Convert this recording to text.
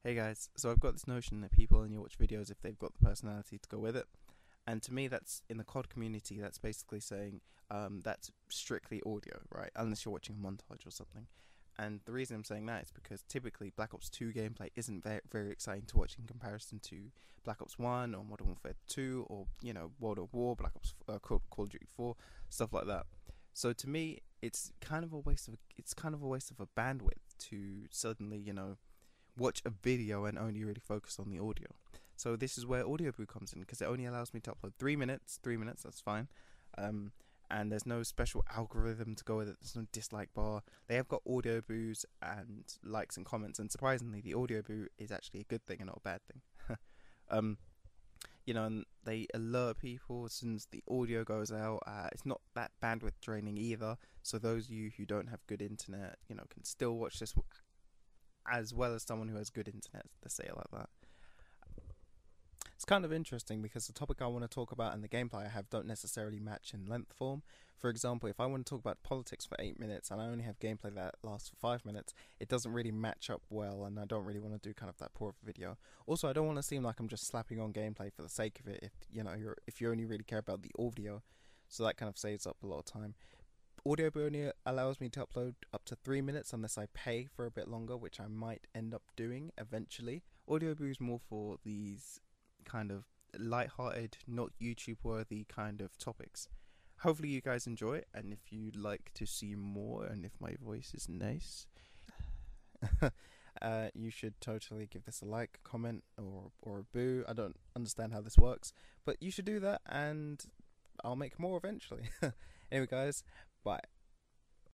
Hey guys, so I've got this notion that people only watch videos if they've got the personality to go with it. And to me, that's in the COD community, that's basically saying that's strictly audio, right? Unless you're watching a montage or something. And the reason I'm saying that is because typically Black Ops 2 gameplay isn't very exciting to watch in comparison to Black Ops 1 or Modern Warfare 2 or, World of War, Black Ops, Call of Duty 4, stuff like that. So to me, it's kind of a waste of a bandwidth to suddenly, watch a video and only really focus on the audio. So this is where Audioboo comes in because it only allows me to upload 3 minutes. 3 minutes, that's fine. Um, and there's no special algorithm to go with it. There's no dislike bar. They have got audio boos and likes and comments, and surprisingly, the audio boo is actually a good thing and not a bad thing. um, and they alert people as soon as the audio goes out. It's not that bandwidth draining either. So those of you who don't have good internet, can still watch this as well as someone who has good internet. Let's say it like that. It's kind of interesting because the topic I want to talk about and the gameplay I have don't necessarily match in length form. For example, if I want to talk about politics for 8 minutes and I only have gameplay that lasts for 5 minutes, it doesn't really match up well, and I don't really want to do kind of that poor of a video. Also, I don't want to seem like I'm just slapping on gameplay for the sake of it. If you only really care about the audio, so that kind of saves up a lot of time. Audio only allows me to upload up to 3 minutes unless I pay for a bit longer, which I might end up doing eventually. Audio is more for these kind of light-hearted, not YouTube-worthy kind of topics. Hopefully you guys enjoy it, and if you'd like to see more, and if my voice is nice, you should totally give this a like, comment, or a boo. I don't understand how this works, but you should do that, and I'll make more eventually. Anyway, guys, bye.